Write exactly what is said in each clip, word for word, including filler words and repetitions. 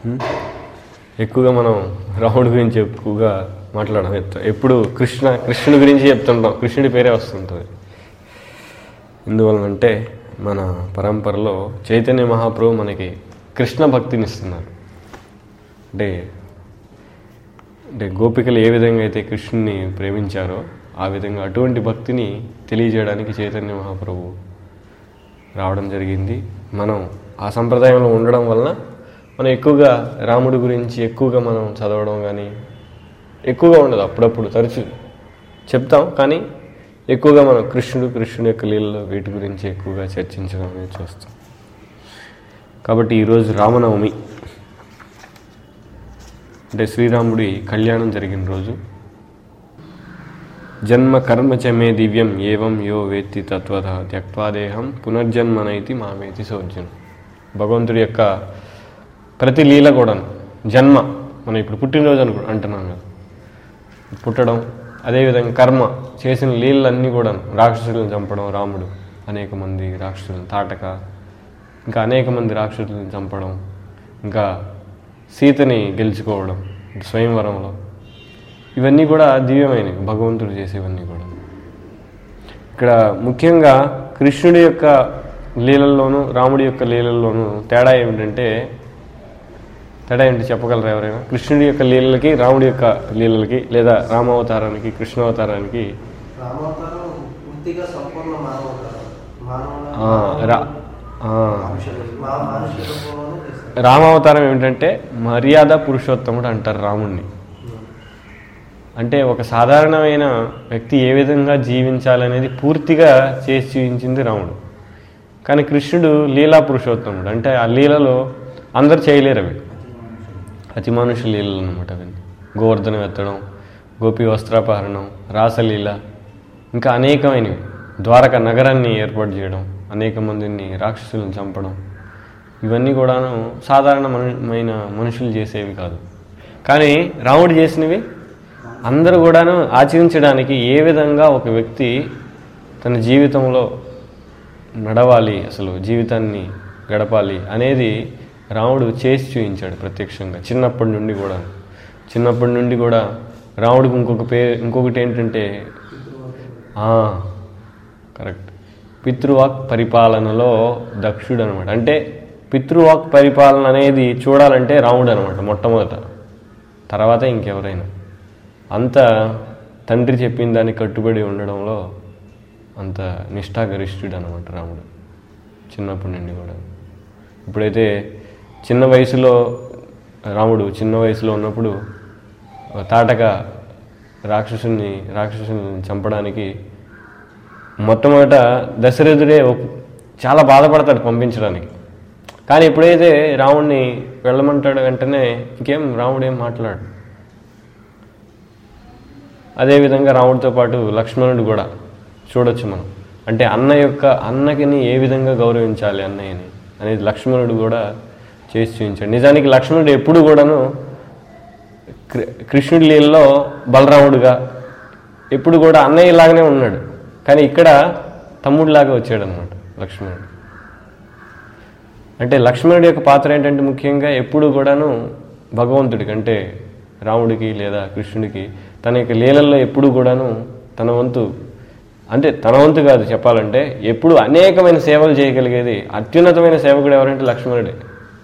ఎక్కువగా మనం రాముడి గురించి ఎక్కువగా మాట్లాడడం ఎప్పుడు కృష్ణ కృష్ణుడి గురించి చెప్తుంటాం, కృష్ణుడి పేరే వస్తుంటుంది. ఎందువలనంటే మన పరంపరలో చైతన్య మహాప్రభు మనకి కృష్ణ భక్తిని ఇస్తున్నారు. అంటే అంటే గోపికలు ఏ విధంగా అయితే కృష్ణుని ప్రేమించారో ఆ విధంగా అటువంటి భక్తిని తెలియజేయడానికి చైతన్య మహాప్రభు రావడం జరిగింది. మనం ఆ సంప్రదాయంలో ఉండడం వలన మనం ఎక్కువగా రాముడి గురించి ఎక్కువగా మనం చదవడం కానీ ఎక్కువగా ఉండదు. అప్పుడప్పుడు తరచు చెప్తాం, కానీ ఎక్కువగా మనం కృష్ణుడు కృష్ణుడి యొక్క లీలలో వీటి గురించి ఎక్కువగా చర్చించడం అనేది చూస్తాం. కాబట్టి ఈరోజు రామనవమి అంటే శ్రీరాముడి కళ్యాణం జరిగిన రోజు. జన్మ కర్మ చమే దివ్యం ఏవం యో వేత్తి తత్వత త్యక్వాదేహం పునర్జన్మనైతి మామేతి సౌజ్యం. భగవంతుడి యొక్క ప్రతి లీల కూడా జన్మ, మనం ఇప్పుడు పుట్టినరోజు అనుకు అంటున్నాం కదా, పుట్టడం, అదేవిధంగా కర్మ, చేసిన లీలన్నీ కూడా రాక్షసులను చంపడం, రాముడు అనేక మంది రాక్షసులను తాటక, ఇంకా అనేక మంది రాక్షసులను చంపడం, ఇంకా సీతని గెలుచుకోవడం స్వయంవరంలో, ఇవన్నీ కూడా దివ్యమైనవి భగవంతుడు చేసేవన్నీ కూడా. ఇక్కడ ముఖ్యంగా కృష్ణుడి యొక్క లీలల్లోనూ రాముడి యొక్క లీలల్లోనూ తేడా ఏమిటంటే, తేడా ఏంటి చెప్పగలరా ఎవరైనా? కృష్ణుడి యొక్క లీలలకి రాముడి యొక్క లీలలకి, లేదా రామావతారానికి కృష్ణావతారానికి రామావతారం ఏమిటంటే మర్యాద పురుషోత్తముడు అంటారు రాముడిని. అంటే ఒక సాధారణమైన వ్యక్తి ఏ విధంగా జీవించాలనేది పూర్తిగా చేసి చూపించింది రాముడు. కానీ కృష్ణుడు లీలా పురుషోత్తముడు, అంటే ఆ లీలలో అందరు చేయలేరు, అవి అతి మనుషుల లీలలు అనమాట. అవన్నీ గోవర్ధనం ఎత్తడం, గోపి వస్త్రాపహరణం, రాసలీల, ఇంకా అనేకమైనవి, ద్వారక నగరాన్ని ఏర్పాటు చేయడం, అనేక మందిని రాక్షసులను చంపడం, ఇవన్నీ కూడాను సాధారణమైన మనుషులు చేసేవి కాదు. కానీ రాముడు చేసినవి అందరూ కూడాను ఆచరించడానికి ఏ విధంగా ఒక వ్యక్తి తన జీవితంలో నడవాలి, అసలు జీవితాన్ని గడపాలి అనేది రాముడు చేసి చూపించాడు ప్రత్యక్షంగా. చిన్నప్పటి నుండి కూడా చిన్నప్పటి నుండి కూడా రాముడికి ఇంకొక పే ఇంకొకటి ఏంటంటే కరెక్ట్ పితృవాక్ పరిపాలనలో దక్షుడు అనమాట. అంటే పితృవాక్ పరిపాలన అనేది చూడాలంటే రాముడు అనమాట మొట్టమొదట, తర్వాత ఇంకెవరైనా. అంత తండ్రి చెప్పిన దానికి కట్టుబడి ఉండడంలో అంత నిష్ఠాగరిష్ఠుడు అనమాట రాముడు చిన్నప్పటి నుండి కూడా. ఇప్పుడైతే చిన్న వయసులో రాముడు చిన్న వయసులో ఉన్నప్పుడు తాటక రాక్షసుని రాక్షసుని చంపడానికి మొట్టమొదట దశరథుడే చాలా బాధపడతాడు పంపించడానికి. కానీ ఎప్పుడైతే రాముడిని వెళ్ళమంటాడు వెంటనే ఇంకేం రాముడు ఏం మాట్లాడు. అదేవిధంగా రాముడితో పాటు లక్ష్మణుడు కూడా చూడొచ్చు మనం. అంటే అన్న యొక్క అన్నకిని ఏ విధంగా గౌరవించాలి అన్నయ్యని అనేది లక్ష్మణుడు కూడా చేసి చూపించాడు. నిజానికి లక్ష్మణుడు ఎప్పుడు కూడాను కృష్ణుడి లీలలో బలరాముడుగా ఎప్పుడు కూడా అన్నయ్యలాగానే ఉన్నాడు, కానీ ఇక్కడ తమ్ముడిలాగా వచ్చాడు అనమాట లక్ష్మణుడు. అంటే లక్ష్మణుడి యొక్క పాత్ర ఏంటంటే ముఖ్యంగా ఎప్పుడు కూడాను భగవంతుడికి, అంటే రాముడికి లేదా కృష్ణుడికి తన యొక్క లీలల్లో ఎప్పుడు కూడాను తన వంతు, అంటే తన వంతు కాదు చెప్పాలంటే, ఎప్పుడు అనేకమైన సేవలు చేయగలిగేది అత్యున్నతమైన సేవకుడు ఎవరంటే లక్ష్మణుడే.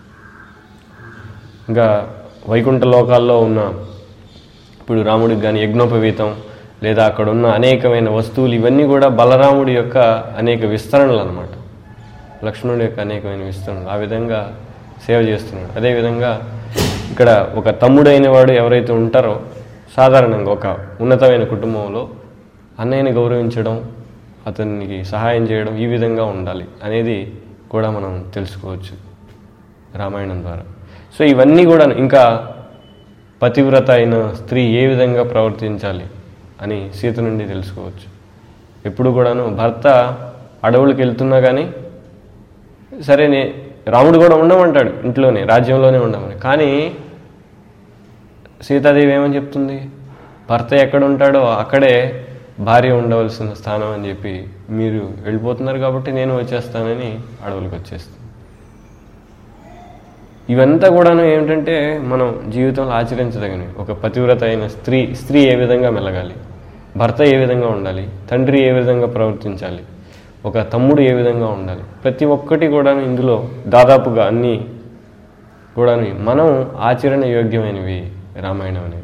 ఇంకా వైకుంఠ లోకాల్లో ఉన్న ఇప్పుడు రాముడికి కానీ యజ్ఞోపవీతం లేదా అక్కడ ఉన్న అనేకమైన వస్తువులు ఇవన్నీ కూడా బలరాముడి యొక్క అనేక విస్తరణలు అన్నమాట, లక్ష్మణుడి యొక్క అనేకమైన విస్తరణలు. ఆ విధంగా సేవ చేస్తున్నాడు. అదేవిధంగా ఇక్కడ ఒక తమ్ముడైన వాడు ఎవరైతే ఉంటారో సాధారణంగా ఒక ఉన్నతమైన కుటుంబంలో అన్నయ్యని గౌరవించడం, అతనికి సహాయం చేయడం, ఈ విధంగా ఉండాలి అనేది కూడా మనం తెలుసుకోవచ్చు రామాయణం ద్వారా. సో ఇవన్నీ కూడా ఇంకా పతివ్రత అయిన స్త్రీ ఏ విధంగా ప్రవర్తించాలి అని సీత నుండి తెలుసుకోవచ్చు. ఎప్పుడు కూడాను భర్త అడవులకు వెళ్తున్నా కానీ సరేనే రాముడు కూడా ఉండమంటాడు ఇంట్లోనే, రాజ్యంలోనే ఉండమని. కానీ సీతాదేవి ఏమని చెప్తుంది, భర్త ఎక్కడ ఉంటాడో అక్కడే భార్య ఉండవలసిన స్థానం అని చెప్పి, మీరు వెళ్ళిపోతున్నారు కాబట్టి నేను వచ్చేస్తానని అడవులకు వచ్చేస్తాను. ఇవంతా కూడాను ఏమిటంటే మనం జీవితంలో ఆచరించదగినవి. ఒక పతివ్రత అయిన స్త్రీ స్త్రీ ఏ విధంగా మెలగాలి, భర్త ఏ విధంగా ఉండాలి, తండ్రి ఏ విధంగా ప్రవర్తించాలి, ఒక తమ్ముడు ఏ విధంగా ఉండాలి, ప్రతి ఒక్కటి కూడాను ఇందులో దాదాపుగా అన్నీ కూడాను మనం ఆచరణ యోగ్యమైనవి రామాయణం అనేది.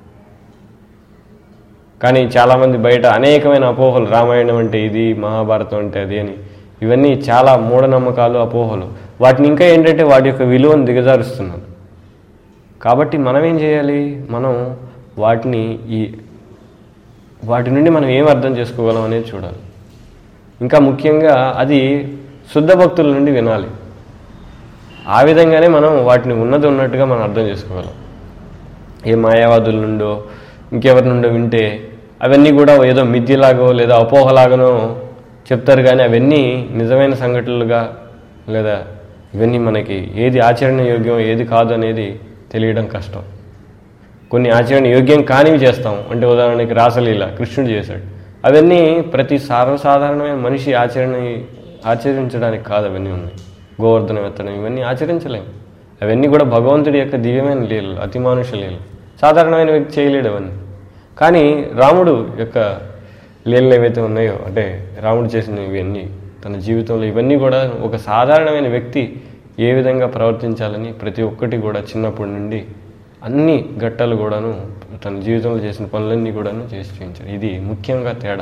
కానీ చాలామంది బయట అనేకమైన అపోహలు, రామాయణం అంటే ఇది, మహాభారతం అంటే అది అని, ఇవన్నీ చాలా మూఢనమ్మకాలు, అపోహలు. వాటిని ఇంకా ఏంటంటే వాటి యొక్క విలువను దిగజారుస్తున్నారు. కాబట్టి మనం ఏం చేయాలి, మనం వాటిని ఈ వాటి నుండి మనం ఏం అర్థం చేసుకోగలం అనేది చూడాలి. ఇంకా ముఖ్యంగా అది శుద్ధ భక్తుల నుండి వినాలి. ఆ విధంగానే మనం వాటిని ఉన్నది ఉన్నట్టుగా మనం అర్థం చేసుకోగలం. ఏ మాయావాదుల నుండో ఇంకెవరి నుండో వింటే అవన్నీ కూడా ఏదో మిథ్యలాగో లేదా అపోహలాగానో చెప్తారు. కానీ అవన్నీ నిజమైన సంఘటనలుగా లేదా ఇవన్నీ మనకి ఏది ఆచరణ యోగ్యం ఏది కాదు అనేది తెలియడం కష్టం. కొన్ని ఆచరణ యోగ్యం కానివి చేస్తాం. అంటే ఉదాహరణకి రాసలీల కృష్ణుడు చేశాడు. అవన్నీ ప్రతి సర్వసాధారణమైన మనిషి ఆచరణ ఆచరించడానికి కాదు. అవన్నీ ఉన్నాయి. గోవర్ధనం ఎత్తడం ఇవన్నీ ఆచరించలేము. అవన్నీ కూడా భగవంతుడి యొక్క దివ్యమైన లీలలు, అతిమానుష లీలలు. సాధారణమైన వ్యక్తి చేయలేడు అవన్నీ. కానీ రాముడు యొక్క లీలలు ఏవైతే ఉన్నాయో, అంటే రాముడు చేసిన ఇవన్నీ తన జీవితంలో ఇవన్నీ కూడా ఒక సాధారణమైన వ్యక్తి ఏ విధంగా ప్రవర్తించాలని ప్రతి ఒక్కటి కూడా చిన్నప్పటి నుండి అన్ని ఘట్టాలు కూడాను తన జీవితంలో చేసిన పనులన్నీ కూడాను చేసి చూపించాడు. ఇది ముఖ్యంగా తేడా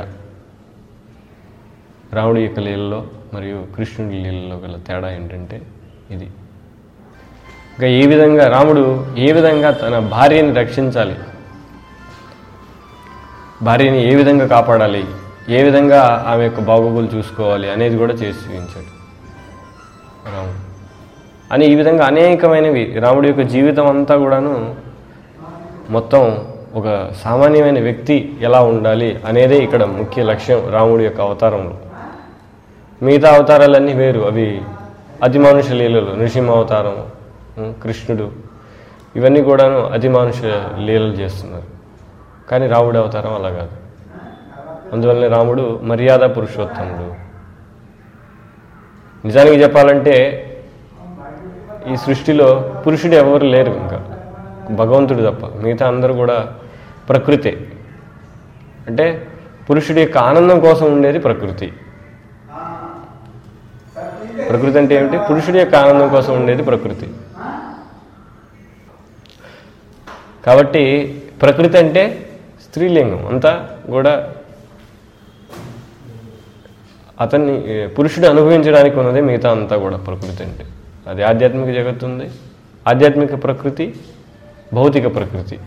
రాముడి యొక్క లీలలో మరియు కృష్ణుడి లీలలో గల తేడా ఏంటంటే ఇది. ఇంకా ఏ విధంగా రాముడు ఏ విధంగా తన భార్యని రక్షించాలి, భార్యని ఏ విధంగా కాపాడాలి, ఏ విధంగా ఆమె యొక్క బాగోగులు చూసుకోవాలి అనేది కూడా చేసి చూపించాడు రాముడు. అని ఈ విధంగా అనేకమైనవి రాముడి యొక్క జీవితం అంతా కూడాను మొత్తం ఒక సామాన్యమైన వ్యక్తి ఎలా ఉండాలి అనేదే ఇక్కడ ముఖ్య లక్ష్యం రాముడి యొక్క అవతారంలో. మిగతా అవతారాలన్నీ వేరు. అవి అతిమానుష లీలలు, నృసింహ అవతారం, కృష్ణుడు, ఇవన్నీ కూడాను అతిమానుష లీలలు చేస్తున్నారు. కానీ రాముడి అవతారం అలా కాదు. అందువల్లనే రాముడు మర్యాద పురుషోత్తముడు. నిజానికి చెప్పాలంటే ఈ సృష్టిలో పురుషుడు ఎవరు లేరు, ఇంకా భగవంతుడు తప్ప. మిగతా అందరూ కూడా ప్రకృతే. అంటే పురుషుడి యొక్క ఆనందం కోసం ఉండేది ప్రకృతి. ప్రకృతి అంటే ఏమిటి? పురుషుడి యొక్క ఆనందం కోసం ఉండేది ప్రకృతి. కాబట్టి ప్రకృతి అంటే స్త్రీలింగం అంతా కూడా అతన్ని పురుషుడు అనుభవించడానికి ఉన్నదే మిగతా అంతా కూడా ప్రకృతి అంటే. అది ఆధ్యాత్మిక జగత్తు ఉంది, ఆధ్యాత్మిక ప్రకృతి, భౌతిక ప్రకృతి.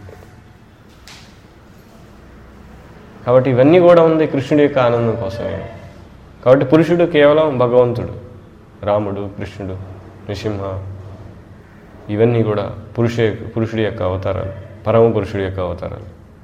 కాబట్టి ఇవన్నీ కూడా ఉంది కృష్ణుడి యొక్క ఆనందం కోసమే. కాబట్టి పురుషుడు కేవలం భగవంతుడు, రాముడు, కృష్ణుడు, నృసింహ, ఇవన్నీ కూడా పురుష పురుషుడి యొక్క అవతారాలు, పరమ పురుషుడి యొక్క అవతారాలు.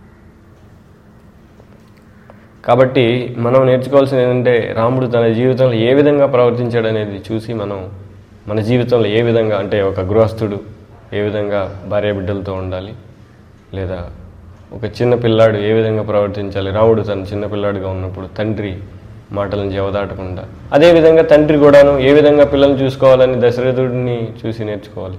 కాబట్టి మనం నేర్చుకోవాల్సింది ఏంటంటే రాముడు తన జీవితంలో ఏ విధంగా ప్రవర్తించాడు అనేది చూసి మనం మన జీవితంలో ఏ విధంగా, అంటే ఒక గృహస్థుడు ఏ విధంగా భార్య బిడ్డలతో ఉండాలి, లేదా ఒక చిన్న పిల్లాడు ఏ విధంగా ప్రవర్తించాలి. రాముడు తన చిన్న పిల్లాడుగా ఉన్నప్పుడు తండ్రి మాటలను జవదాటకుండా, అదేవిధంగా తండ్రి కూడాను ఏ విధంగా పిల్లల్ని చూసుకోవాలని దశరథుడిని చూసి నేర్చుకోవాలి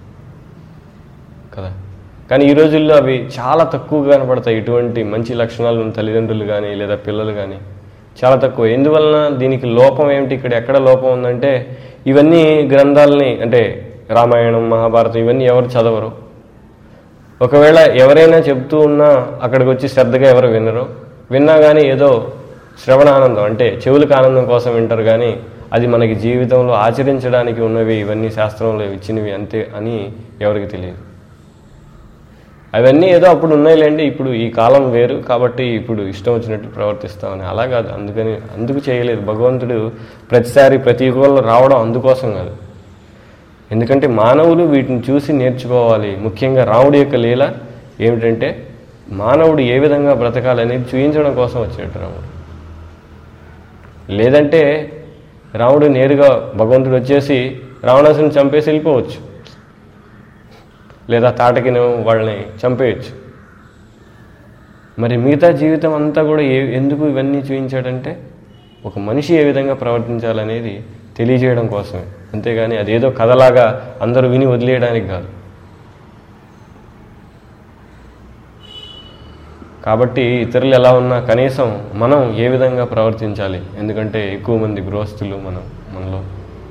కదా. కానీ ఈ రోజుల్లో అవి చాలా తక్కువగా కనపడతాయి. ఇటువంటి మంచి లక్షణాలు ఉన్న తల్లిదండ్రులు కానీ లేదా పిల్లలు కానీ చాలా తక్కువ. ఎందువలన దీనికి లోపం ఏమిటి, ఇక్కడ ఎక్కడ లోపం ఉందంటే ఇవన్నీ గ్రంథాలని, అంటే రామాయణం, మహాభారతం ఇవన్నీ ఎవరు చదవరు. ఒకవేళ ఎవరైనా చెప్తూ ఉన్నా అక్కడికి వచ్చి శ్రద్ధగా ఎవరు వినరు. విన్నా కానీ ఏదో శ్రవణ ఆనందం, అంటే చెవులకు ఆనందం కోసం వింటారు. కానీ అది మనకి జీవితంలో ఆచరించడానికి ఉన్నవి, ఇవన్నీ శాస్త్రంలో ఇచ్చినవి అంతే అని ఎవరికి తెలియదు. అవన్నీ ఏదో అప్పుడు ఉన్నాయిలేండి, ఇప్పుడు ఈ కాలం వేరు కాబట్టి ఇప్పుడు ఇష్టం వచ్చినట్టు ప్రవర్తిస్తామని. అలా కాదు. అందుకని అందుకు చేయలేదు భగవంతుడు. ప్రతిసారి ప్రతి యుగంలో రావడం అందుకోసం కాదు. ఎందుకంటే మానవులు వీటిని చూసి నేర్చుకోవాలి. ముఖ్యంగా రాముడి యొక్క లీల ఏమిటంటే మానవుడు ఏ విధంగా బ్రతకాలనేది చూపించడం కోసం వచ్చాడు రాముడు. లేదంటే రాముడు నేరుగా భగవంతుడు వచ్చేసి రావణాసుని చంపేసి వెళ్ళిపోవచ్చు, లేదా తాటకిని వాళ్ళని చంపేయచ్చు. మరి మిగతా జీవితం అంతా కూడా ఏ ఎందుకు ఇవన్నీ చూపించాడంటే ఒక మనిషి ఏ విధంగా ప్రవర్తించాలనేది తెలియజేయడం కోసమే, అంతేగాని అదేదో కథలాగా అందరూ విని వదిలేయడానికి కాదు. కాబట్టి ఇతరులు ఎలా ఉన్నా కనీసం మనం ఏ విధంగా ప్రవర్తించాలి, ఎందుకంటే ఎక్కువ మంది గృహస్థులు మనం మనలో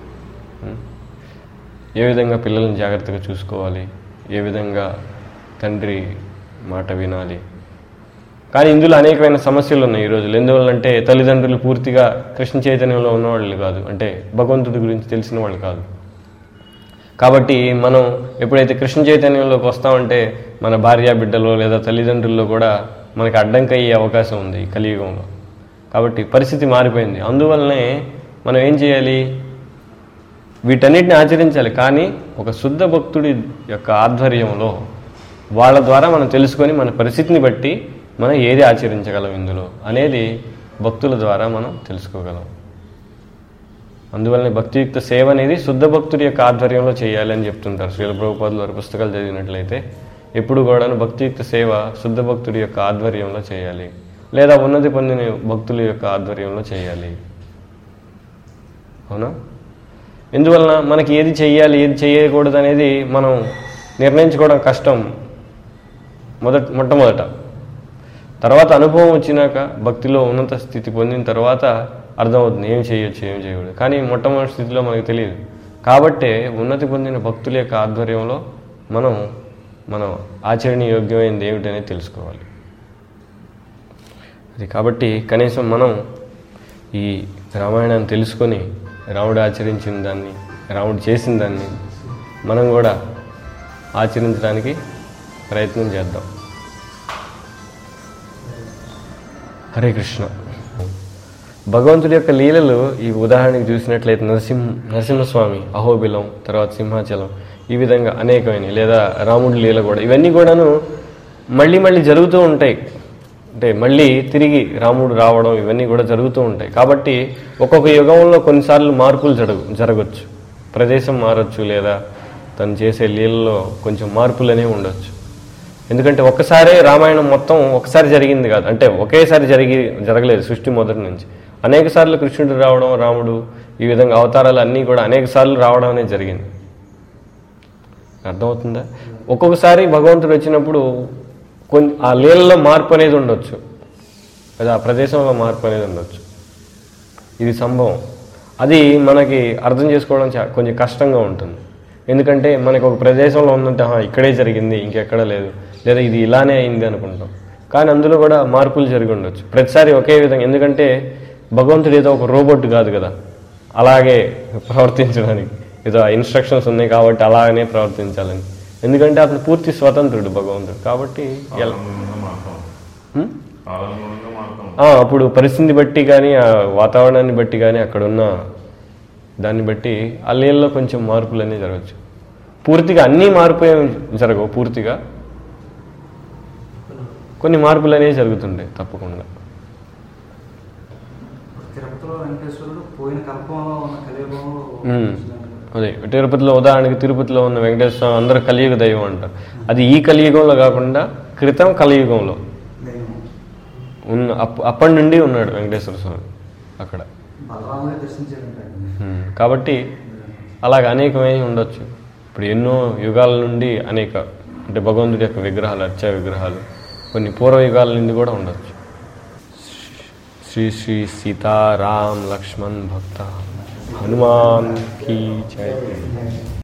ఏ విధంగా పిల్లల్ని జాగ్రత్తగా చూసుకోవాలి, ఏ విధంగా తండ్రి మాట వినాలి. కానీ ఇందులో అనేకమైన సమస్యలు ఉన్నాయి ఈ రోజులు. ఎందువల్లంటే తల్లిదండ్రులు పూర్తిగా కృష్ణ చైతన్యంలో ఉన్నవాళ్ళు కాదు, అంటే భగవంతుడి గురించి తెలిసిన వాళ్ళు కాదు. కాబట్టి మనం ఎప్పుడైతే కృష్ణ చైతన్యంలోకి వస్తామంటే మన భార్య బిడ్డలో లేదా తల్లిదండ్రుల్లో కూడా మనకి అడ్డంకి అయ్యే అవకాశం ఉంది ఈ కలియుగంలో. కాబట్టి పరిస్థితి మారిపోయింది. అందువల్లనే మనం ఏం చేయాలి, వీటన్నిటిని ఆచరించాలి. కానీ ఒక శుద్ధ భక్తుడి యొక్క ఆధ్వర్యంలో వాళ్ళ ద్వారా మనం తెలుసుకొని మన పరిస్థితిని బట్టి మనం ఏది ఆచరించగలం ఇందులో అనేది భక్తుల ద్వారా మనం తెలుసుకోగలం. అందువల్లనే భక్తియుక్త సేవ అనేది శుద్ధ భక్తుడి యొక్క ఆధ్వర్యంలో చేయాలి అని చెప్తుంటారు. శ్రీల ప్రభుపాదులు వారి పుస్తకాలు చదివినట్లయితే ఎప్పుడు కూడా భక్తియుక్త సేవ శుద్ధ భక్తుడి యొక్క ఆధ్వర్యంలో చేయాలి, లేదా ఉన్నతి పొందిన భక్తుల యొక్క ఆధ్వర్యంలో చేయాలి. అవునా? ఎందువలన మనకి ఏది చెయ్యాలి ఏది చేయకూడదు అనేది మనం నిర్ణయించుకోవడం కష్టం మొదట మొట్టమొదట. తర్వాత అనుభవం వచ్చినాక భక్తిలో ఉన్నత స్థితి పొందిన తర్వాత అర్థమవుతుంది ఏం చేయొచ్చు ఏం చేయకూడదు. కానీ మొట్టమొదటి స్థితిలో మనకు తెలియదు. కాబట్టే ఉన్నతి పొందిన భక్తుల యొక్క ఆధ్వర్యంలో మనం మనం ఆచరణీయోగ్యమైనది ఏమిటనేది తెలుసుకోవాలి. అది కాబట్టి కనీసం మనం ఈ రామాయణాన్ని తెలుసుకొని రాముడు ఆచరించిన దాన్ని, రాముడు చేసిన దాన్ని మనం కూడా ఆచరించడానికి ప్రయత్నం చేద్దాం. హరే కృష్ణ. భగవంతుడి యొక్క లీలలు ఈ ఉదాహరణకి చూసినట్లయితే నరసింహ నరసింహస్వామి, అహోబిలం, తర్వాత సింహాచలం, ఈ విధంగా అనేకమైన, లేదా రాముడి లీల కూడా, ఇవన్నీ కూడాను మళ్ళీ మళ్ళీ జరుగుతూ ఉంటాయి. అంటే మళ్ళీ తిరిగి రాముడు రావడం ఇవన్నీ కూడా జరుగుతూ ఉంటాయి. కాబట్టి ఒక్కొక్క యుగంలో కొన్నిసార్లు మార్పులు జరగ జరగచ్చు ప్రదేశం మారచ్చు, లేదా తను చేసే లీలలో కొంచెం మార్పులు అనేవి ఉండొచ్చు. ఎందుకంటే ఒక్కసారే రామాయణం మొత్తం ఒకసారి జరిగింది కాదు, అంటే ఒకేసారి జరిగి జరగలేదు సృష్టి మొదటి నుంచి. అనేక సార్లు కృష్ణుడు రావడం, రాముడు ఈ విధంగా అవతారాలు అన్నీ కూడా అనేక సార్లు రావడం అనేది జరిగింది. అర్థమవుతుందా? ఒక్కొక్కసారి భగవంతుడు వచ్చినప్పుడు కొన్ని ఆ లీలలో మార్పు అనేది ఉండొచ్చు, లేదా ఆ ప్రదేశంలో మార్పు అనేది ఉండొచ్చు. ఇది సంభవం. అది మనకి అర్థం చేసుకోవడం కొంచెం కష్టంగా ఉంటుంది. ఎందుకంటే మనకి ఒక ప్రదేశంలో ఉందంటే ఇక్కడే జరిగింది ఇంకెక్కడ లేదు, లేదా ఇది ఇలానే అయింది అనుకుంటాం. కానీ అందులో కూడా మార్పులు జరిగి ఉండొచ్చు ప్రతిసారి ఒకే విధంగా. ఎందుకంటే భగవంతుడు ఏదో ఒక రోబోట్ కాదు కదా అలాగే ప్రవర్తించడానికి, ఏదో ఇన్స్ట్రక్షన్స్ ఉన్నాయి కాబట్టి అలాగనే ప్రవర్తించాలని. ఎందుకంటే అతను పూర్తి స్వతంత్రుడు భగవంతుడు. కాబట్టి అప్పుడు పరిస్థితిని బట్టి కానీ, ఆ వాతావరణాన్ని బట్టి కానీ, అక్కడున్న దాన్ని బట్టి ఆ లీలలో కొంచెం మార్పులు అనేవి జరగచ్చు. పూర్తిగా అన్నీ మార్పు ఏమి జరగవు, పూర్తిగా కొన్ని మార్పులు అనేవి జరుగుతుంటాయి తప్పకుండా. అదే తిరుపతిలో ఉదాహరణకి తిరుపతిలో ఉన్న వెంకటేశ్వర స్వామి అందరూ కలియుగ దైవం అంటారు. అది ఈ కలియుగంలో కాకుండా క్రితం కలియుగంలో ఉన్న అప్పటి నుండి ఉన్నాడు వెంకటేశ్వర స్వామి అక్కడ. కాబట్టి అలాగ అనేకమైన ఉండొచ్చు. ఇప్పుడు ఎన్నో యుగాల నుండి అనేక, అంటే భగవంతుడి యొక్క విగ్రహాలు, అర్చా విగ్రహాలు కొన్ని పూర్వ యుగాల నుండి కూడా ఉండొచ్చు. శ్రీ శ్రీ సీతారాం లక్ష్మణ్ భక్త హనుమాన్ కీ జై.